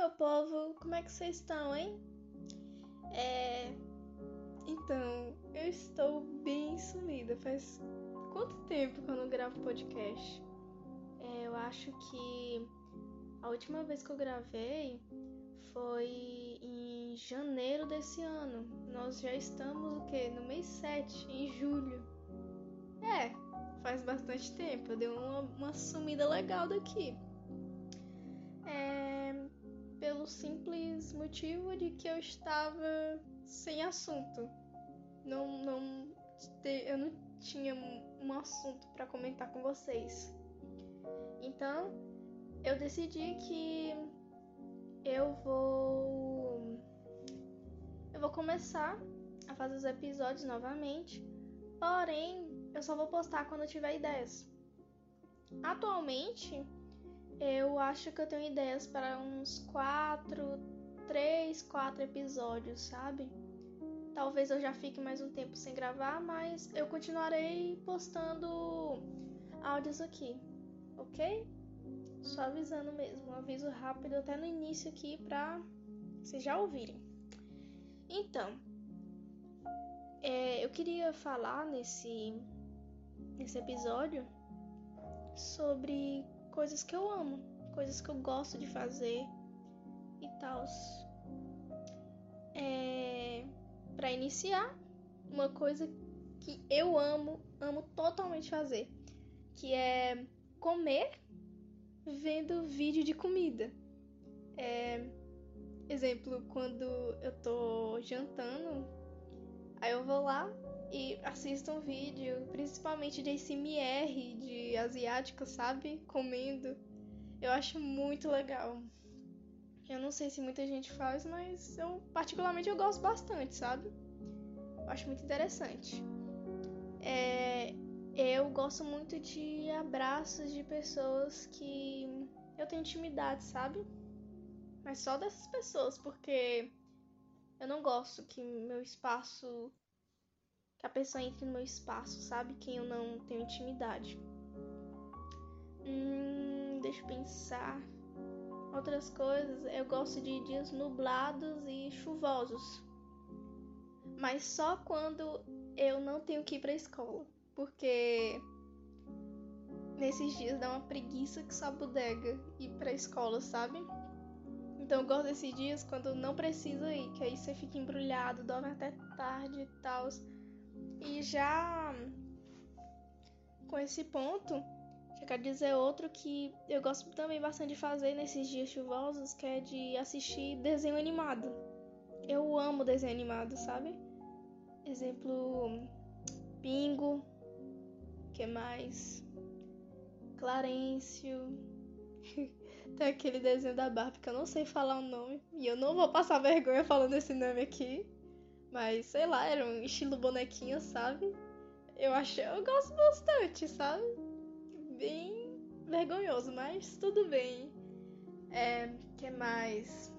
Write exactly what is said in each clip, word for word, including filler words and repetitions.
meu povo, como é que vocês estão, hein? É... Então, eu estou bem sumida. Faz quanto tempo que eu não gravo podcast? É, eu acho que a última vez que eu gravei foi em janeiro desse ano. Nós já estamos, o quê? No mês sete, em julho. É, faz bastante tempo. Eu dei uma, uma sumida legal daqui. É... Pelo simples motivo de que eu estava sem assunto. Não, não, eu não tinha um assunto para comentar com vocês. Então, eu decidi que eu vou eu vou começar a fazer os episódios novamente. Porém, eu só vou postar quando eu tiver ideias. Atualmente, eu acho que eu tenho ideias para uns quatro, três, quatro episódios, sabe? Talvez eu já fique mais um tempo sem gravar, mas eu continuarei postando áudios aqui, ok? Só avisando mesmo, um aviso rápido até no início aqui pra vocês já ouvirem. Então, é, eu queria falar nesse, nesse episódio sobre coisas que eu amo, coisas que eu gosto de fazer e tal. É, para iniciar, uma coisa que eu amo, amo totalmente fazer, que é comer vendo vídeo de comida. É, exemplo, quando eu tô jantando, aí eu vou lá e assisto um vídeo, principalmente de A S M R, de asiático, sabe? Comendo. Eu acho muito legal. Eu não sei se muita gente faz, mas eu, particularmente, eu gosto bastante, sabe? Eu acho muito interessante. É, eu gosto muito de abraços de pessoas que eu tenho intimidade, sabe? Mas só dessas pessoas, porque eu não gosto que meu espaço, que a pessoa entre no meu espaço, sabe? Quem eu não tenho intimidade. Hum, deixa eu pensar. Outras coisas, eu gosto de dias nublados e chuvosos. Mas só quando eu não tenho que ir pra escola. Porque nesses dias dá uma preguiça que só bodega ir pra escola, sabe? Então eu gosto desses dias quando não precisa ir, que aí você fica embrulhado, dorme até tarde e tal. E já com esse ponto, já quero dizer outro que eu gosto também bastante de fazer nesses dias chuvosos, que é de assistir desenho animado. Eu amo desenho animado, sabe? Exemplo, Pingo, que mais? Clarencio. Tem aquele desenho da Barbie que eu não sei falar o nome. E eu não vou passar vergonha falando esse nome aqui. Mas, sei lá, era um estilo bonequinho, sabe? Eu acho, eu gosto bastante, sabe? Bem vergonhoso, mas tudo bem. É, que mais?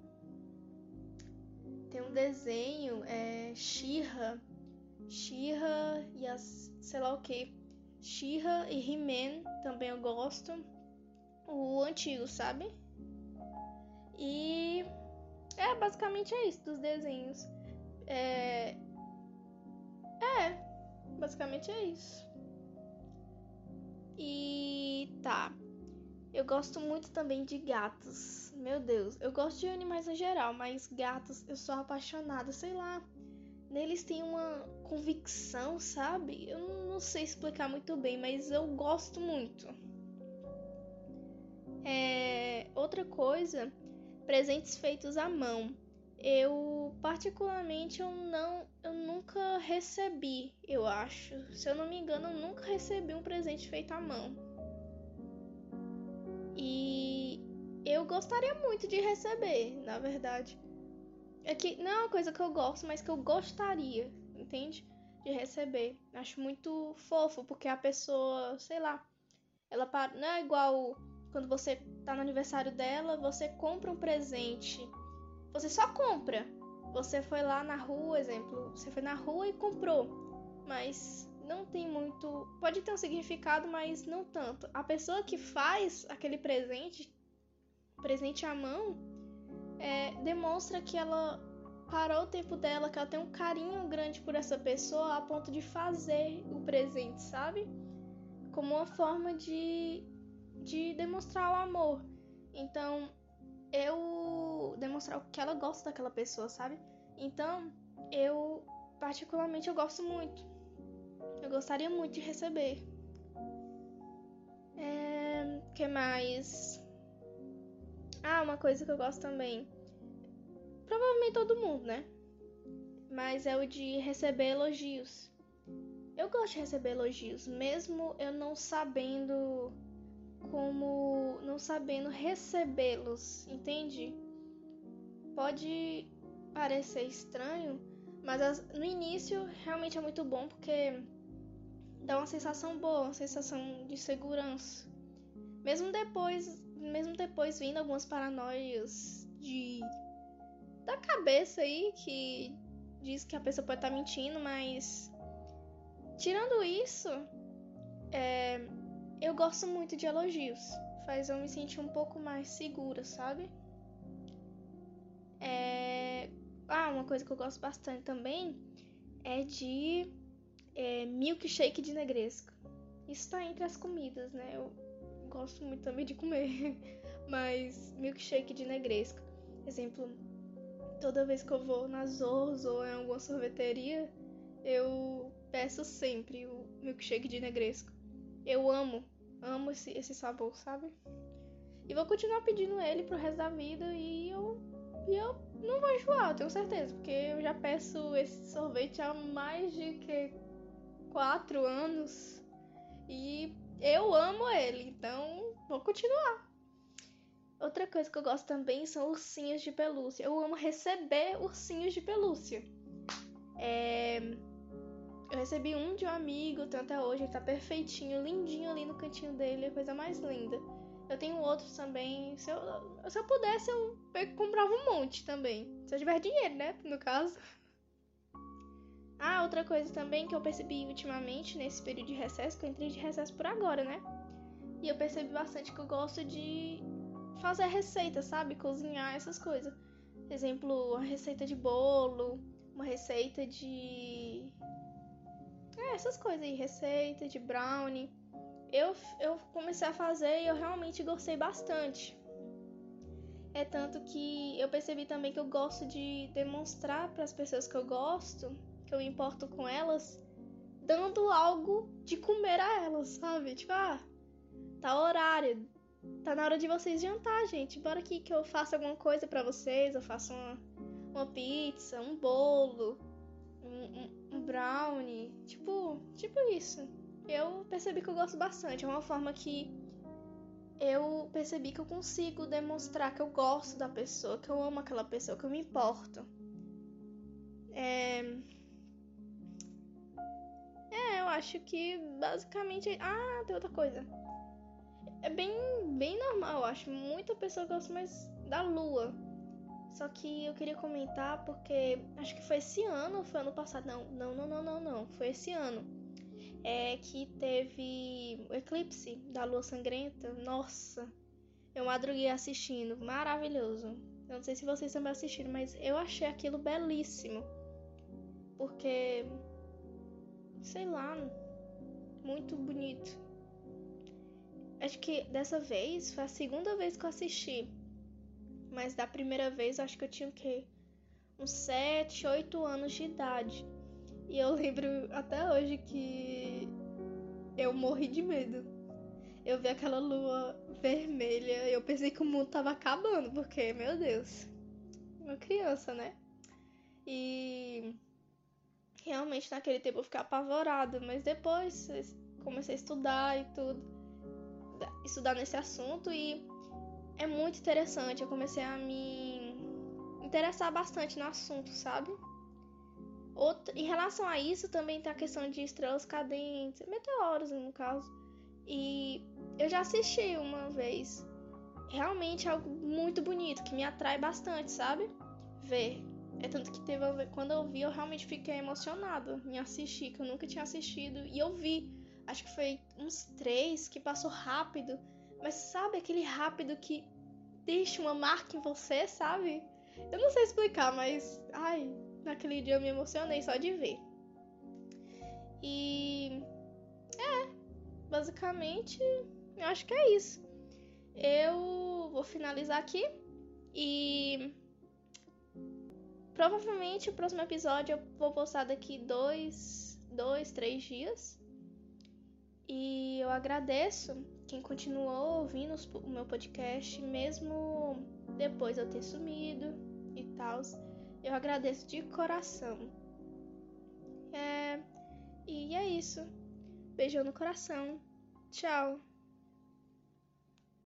Tem um desenho, é She-Ra. She-Ra e as, sei lá o que. She-Ra e He-Man também eu gosto. O antigo, sabe? E é, basicamente é isso dos desenhos. É, é, basicamente é isso. E tá. Eu gosto muito também de gatos. Meu Deus, eu gosto de animais em geral, mas gatos eu sou apaixonada, sei lá. Neles tem uma convicção, sabe? Eu não sei explicar muito bem, mas eu gosto muito. É, outra coisa, presentes feitos à mão. Eu, particularmente, eu não, eu nunca recebi, eu acho. Se eu não me engano, eu nunca recebi um presente feito à mão. E eu gostaria muito de receber, na verdade. É que não é uma coisa que eu gosto, mas que eu gostaria, entende? De receber. Acho muito fofo, porque a pessoa, sei lá, ela para... não é igual quando você tá no aniversário dela, você compra um presente. Você só compra. Você foi lá na rua, exemplo, você foi na rua e comprou. Mas não tem muito... Pode ter um significado, mas não tanto. A pessoa que faz aquele presente, presente à mão, é, demonstra que ela parou o tempo dela, que ela tem um carinho grande por essa pessoa a ponto de fazer o presente, sabe? Como uma forma de, de demonstrar o amor. Então, eu demonstrar o que ela gosta daquela pessoa, sabe? Então, eu, particularmente, eu gosto muito. Eu gostaria muito de receber. É, que mais? Ah, uma coisa que eu gosto também. Provavelmente todo mundo, né? Mas é o de receber elogios. Eu gosto de receber elogios, mesmo eu não sabendo como... não sabendo recebê-los, entende? Pode parecer estranho, mas as, no início realmente é muito bom, porque dá uma sensação boa, uma sensação de segurança. Mesmo depois, mesmo depois vindo algumas paranoias de da cabeça aí, que diz que a pessoa pode estar mentindo, mas tirando isso, é, eu gosto muito de elogios. Faz eu me sentir um pouco mais segura, sabe? É... Ah, uma coisa que eu gosto bastante também é de é, milkshake de negresco. Isso tá entre as comidas, né? Eu gosto muito também de comer. Mas milkshake de negresco. Exemplo, toda vez que eu vou na Zorros ou em alguma sorveteria, eu peço sempre o milkshake de negresco. Eu amo, amo esse, esse sabor, sabe? E vou continuar pedindo ele pro resto da vida e eu, e eu não vou enjoar, eu tenho certeza. Porque eu já peço esse sorvete há mais de que quatro anos e eu amo ele, então vou continuar. Outra coisa que eu gosto também são ursinhos de pelúcia. Eu amo receber ursinhos de pelúcia. É... Eu recebi um de um amigo, tem até hoje, ele tá perfeitinho, lindinho ali no cantinho dele, a coisa mais linda. Eu tenho outros também. Se eu, se eu pudesse, eu comprava um monte também. Se eu tiver dinheiro, né? No caso. Ah, outra coisa também que eu percebi ultimamente, nesse período de recesso, que eu entrei de recesso por agora, né? E eu percebi bastante que eu gosto de fazer receita, sabe? Cozinhar, essas coisas. Exemplo, uma receita de bolo, uma receita de... É, essas coisas aí, receita de brownie. Eu, eu comecei a fazer e eu realmente gostei bastante. É tanto que eu percebi também que eu gosto de demonstrar para as pessoas que eu gosto, que eu me importo com elas, dando algo de comer a elas, sabe? Tipo, ah, tá horário, tá na hora de vocês jantar, gente. Bora aqui que eu faço alguma coisa pra vocês. Eu faço uma, uma pizza, um bolo, um, um, um brownie. Tipo, tipo isso. Eu percebi que eu gosto bastante. É uma forma que eu percebi que eu consigo demonstrar que eu gosto da pessoa, que eu amo aquela pessoa, que eu me importo. É... É, eu acho que basicamente... Ah, tem outra coisa. É bem, bem normal, eu acho. Muita pessoa gosta mais da lua. Só que eu queria comentar porque acho que foi esse ano ou foi ano passado? Não, não, não, não, não, não. Foi esse ano. É que teve o eclipse da lua sangrenta. Nossa, eu madruguei assistindo. Maravilhoso. Eu não sei se vocês também assistiram, mas eu achei aquilo belíssimo. Porque, sei lá, muito bonito. Acho que dessa vez foi a segunda vez que eu assisti. Mas da primeira vez acho que eu tinha o quê? Uns sete, oito anos de idade. E eu lembro até hoje que eu morri de medo. Eu vi aquela lua vermelha e eu pensei que o mundo tava acabando, porque, meu Deus, uma criança, né? E realmente naquele tempo eu fiquei apavorada, mas depois comecei a estudar e tudo, estudar nesse assunto e é muito interessante. Eu comecei a me interessar bastante no assunto, sabe? Outra, em relação a isso, também tem a questão de estrelas cadentes, meteoros no caso. E eu já assisti uma vez. Realmente é algo muito bonito, que me atrai bastante, sabe? Ver. É tanto que teve, quando eu vi, eu realmente fiquei emocionada em assistir, que eu nunca tinha assistido. E eu vi, acho que foi uns três, que passou rápido. Mas sabe aquele rápido que deixa uma marca em você, sabe? Eu não sei explicar, mas ai, naquele dia eu me emocionei só de ver. E é, basicamente, eu acho que é isso. Eu vou finalizar aqui e provavelmente o próximo episódio eu vou postar daqui dois, dois, três dias. E eu agradeço quem continuou ouvindo o meu podcast, mesmo depois eu ter sumido e tal. Eu agradeço de coração. É... E é isso. Beijão no coração. Tchau.